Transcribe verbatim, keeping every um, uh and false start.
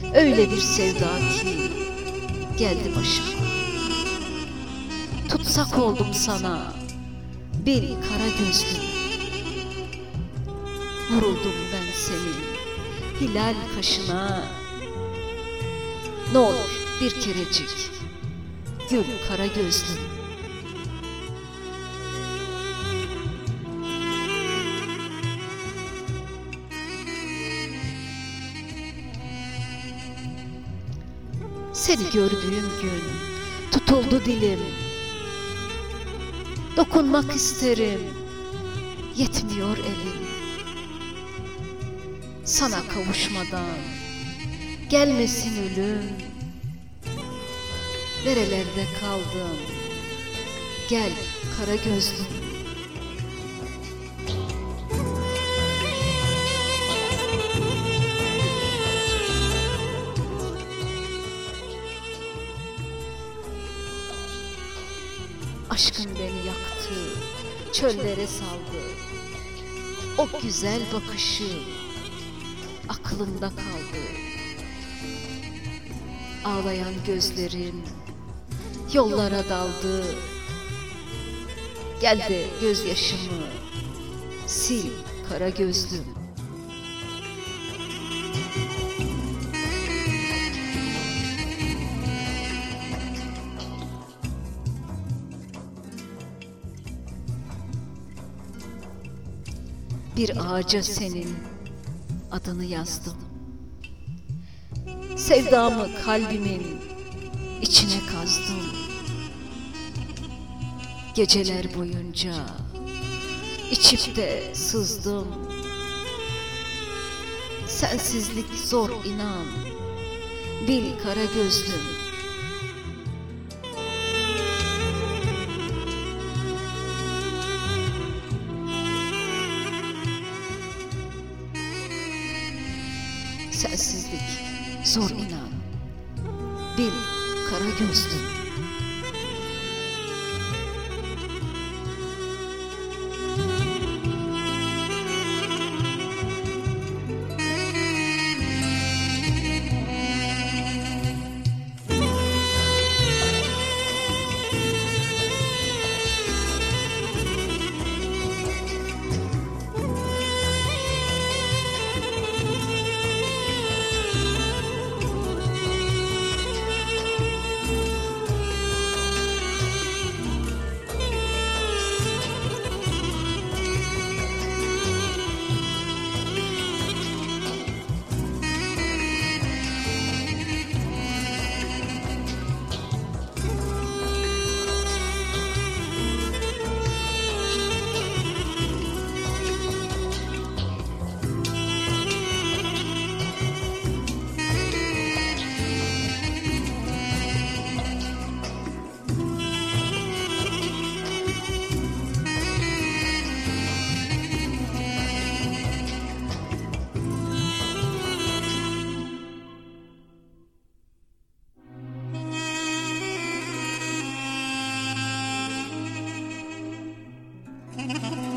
Öyle bir sevda ki geldi başıma. Tutsak oldum sana, bir kara gözlüm. Vuruldum ben senin hilal kaşına. Ne olur bir kerecik gül kara gözlüm. Seni gördüğüm gün tutuldu dilim. Dokunmak isterim, yetmiyor elim. Sana kavuşmadan gelmesin ölüm. Nerelerde kaldın, gel kara gözlüm. Aşkın beni yaktı, çöllere saldı. O güzel bakışı aklımda kaldı. Ağlayan gözlerim yollara daldı. Gel de gözyaşımı sil kara gözlüm. Bir ağaca senin adını yazdım. Sevdamı kalbimin içine kazdım. Geceler boyunca içip de sızdım. Sensizlik zor inan, bil kara gözlüm. Sensizlik zor inan, bil kara gözlüm. Thank you.